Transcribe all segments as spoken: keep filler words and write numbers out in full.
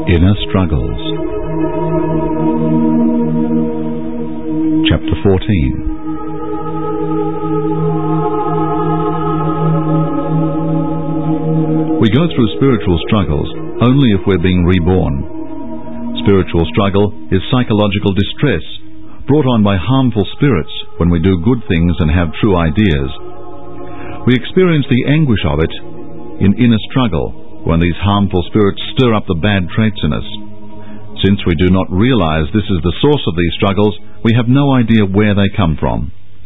Inner Struggles. Chapter fourteen. We go through spiritual struggles only if we're being reborn. Spiritual struggle is psychological distress brought on by harmful spirits when we do good things and have true ideas. We experience the anguish of it in inner struggle when these harmful spirits stir up the bad traits in us. Since we do not realize this is the source of these struggles, we have no idea where they come from.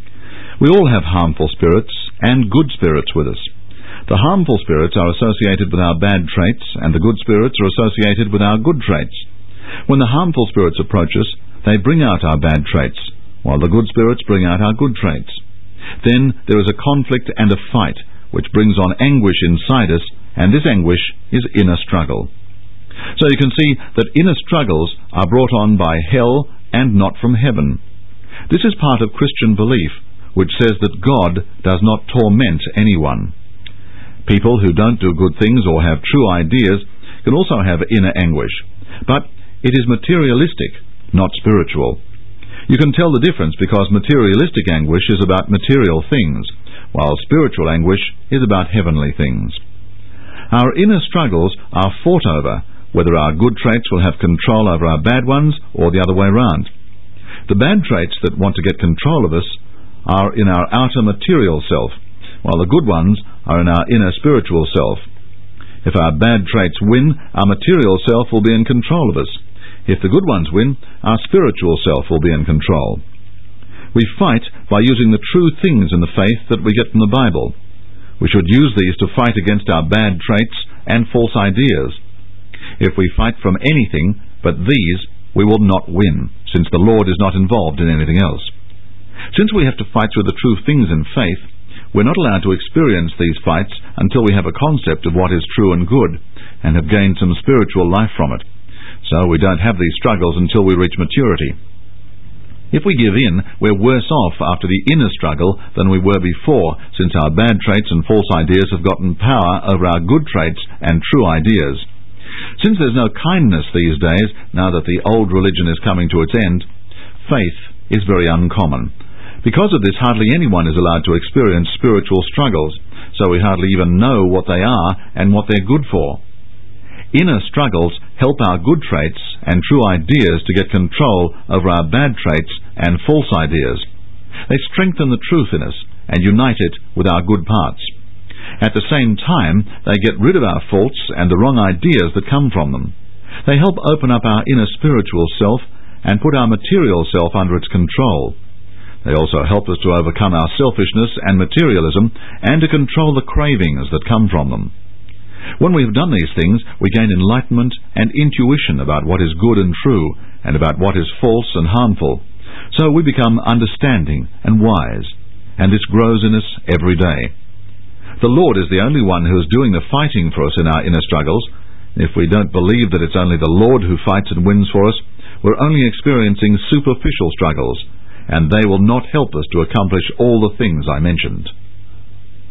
We all have harmful spirits and good spirits with us. The harmful spirits are associated with our bad traits, and the good spirits are associated with our good traits. When the harmful spirits approach us, they bring out our bad traits, while the good spirits bring out our good traits. Then there is a conflict and a fight, which brings on anguish inside us, and this anguish is inner struggle. So you can see that inner struggles are brought on by hell and not from heaven. This is part of Christian belief, which says that God does not torment anyone. People who don't do good things or have true ideas can also have inner anguish, but it is materialistic, not spiritual. You can tell the difference because materialistic anguish is about material things, while spiritual anguish is about heavenly things. Our inner struggles are fought over whether our good traits will have control over our bad ones or the other way round. The bad traits that want to get control of us are in our outer material self, while the good ones are in our inner spiritual self. If our bad traits win, our material self will be in control of us. If the good ones win, our spiritual self will be in control. We fight by using the true things in the faith that we get from the Bible. We should use these to fight against our bad traits and false ideas. If we fight from anything but these, we will not win, since the Lord is not involved in anything else. Since we have to fight through the true things in faith, we're not allowed to experience these fights until we have a concept of what is true and good, and have gained some spiritual life from it. So we don't have these struggles until we reach maturity. If we give in, we're worse off after the inner struggle than we were before, since our bad traits and false ideas have gotten power over our good traits and true ideas. Since there's no kindness these days, now that the old religion is coming to its end, faith is very uncommon. Because of this, hardly anyone is allowed to experience spiritual struggles, so we hardly even know what they are and what they're good for. Inner struggles help our good traits and true ideas to get control over our bad traits and false ideas. They strengthen the truth in us and unite it with our good parts. At the same time, they get rid of our faults and the wrong ideas that come from them. They help open up our inner spiritual self and put our material self under its control. They also help us to overcome our selfishness and materialism and to control the cravings that come from them. When we have done these things, we gain enlightenment and intuition about what is good and true, and about what is false and harmful. So we become understanding and wise, and this grows in us every day. The Lord is the only one who is doing the fighting for us in our inner struggles. If we don't believe that it's only the Lord who fights and wins for us, we're only experiencing superficial struggles, and they will not help us to accomplish all the things I mentioned.